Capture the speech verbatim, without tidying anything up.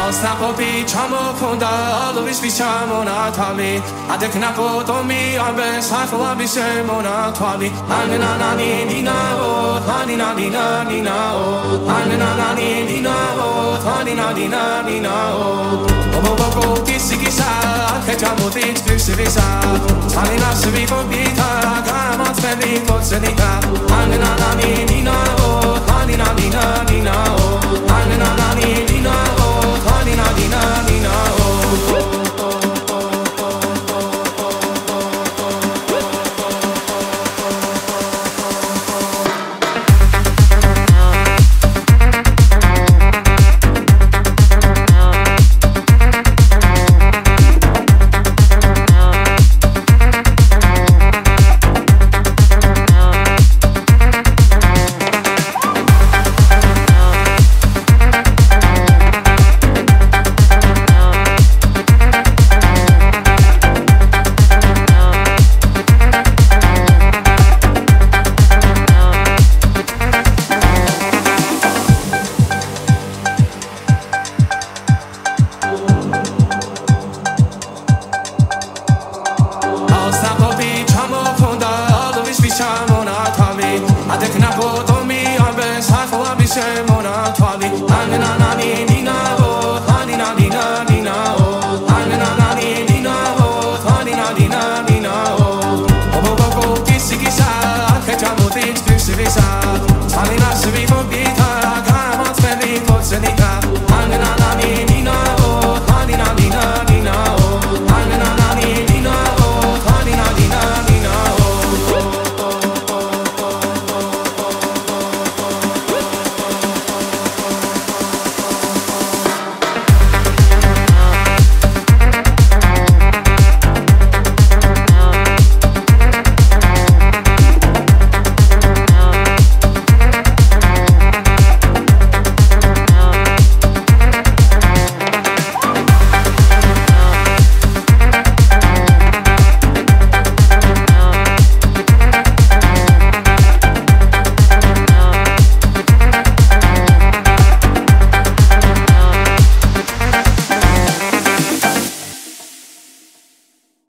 Snapopi chamo konda Lovis bichamo na tali Adek napo tomi Arbe saifu abisemo na twali Ane na na ni ni na o Hani na ni na ni na o Ane na na ni ni na o Hani na ni na ni na o Obo bobo kisi kisa Kechamo tins pyrsi visa Tali na sevi pobita Gama tvevi kotsenika Ane na na ni ni na o Hani na ni na ni na o Ane na na ni